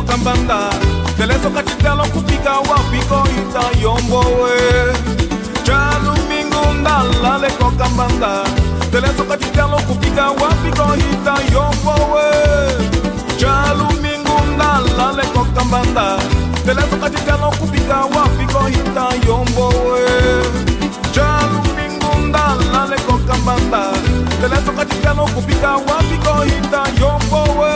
kambanda teleso katitelo kupika wapiko ita yombo we chalu mingunda lale ko kambanda teleso katitelo kupika wapiko ita yombo we chalu mingunda lale ko kambanda teleso katitelo kupika wapiko ita yombo we chalu mingunda lale ko kambanda teleso katitelo kupika wapiko ita yombo we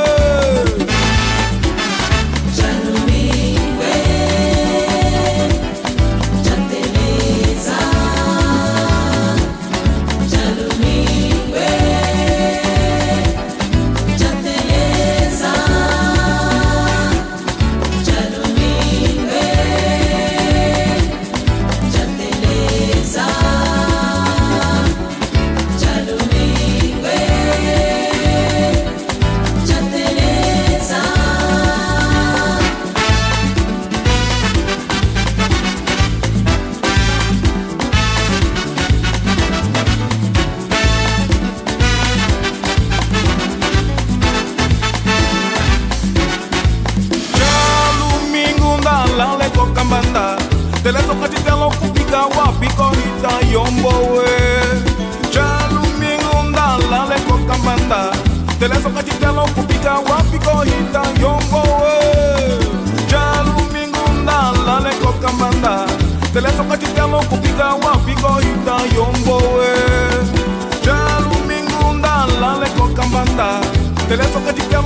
teleso katitelo kupika wapiko ita yombo we chalu mingunda lale ko kambanda teleso katitelo kupika wapiko ita yombo we chalu mingunda lale ko kambanda teleso katitelo kupika wapiko ita yombo we chalu mingunda lale ko kambanda teleso katitelo